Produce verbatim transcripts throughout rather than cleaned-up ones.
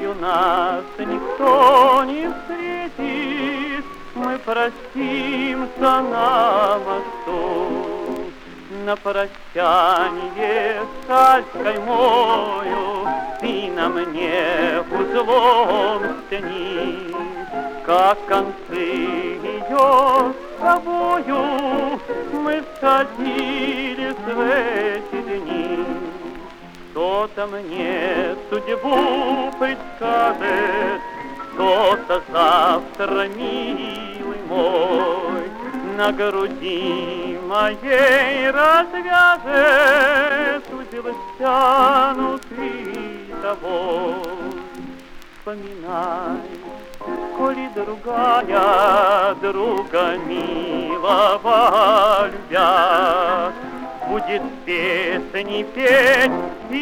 Ночью нас никто не встретит, мы простимся на мосту. На прощанье сталь каймою ты на мне узлом стяни, как концы ее с тобою мы сходились в эти дни. Кто-то мне судьбу предскажет, кто-то завтра, милый мой, на груди моей развяжет узел стянутый тобой. Вспоминай, коли другая друга милого любя, будет песни петь,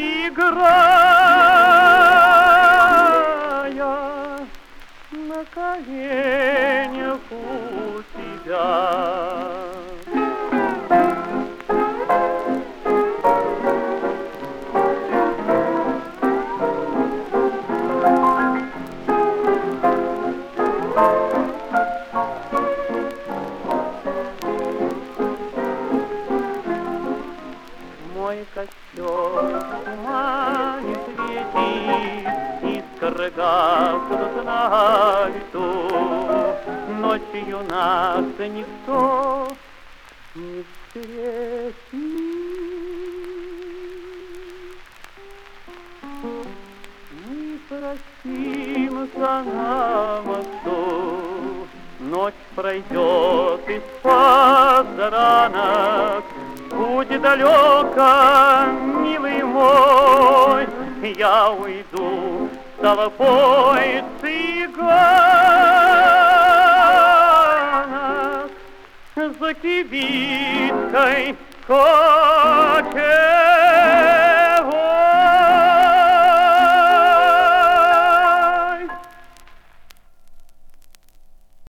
играя на коленях у тебя. Мой костер в тумане светит, искры гаснут на лету. Ночью нас никто не встретит. Мы простимся на мосту, ночь пройдет из-под ранок. Путь далеко, милый мой, я уйду с толпой цыганок за кибиткой кочет.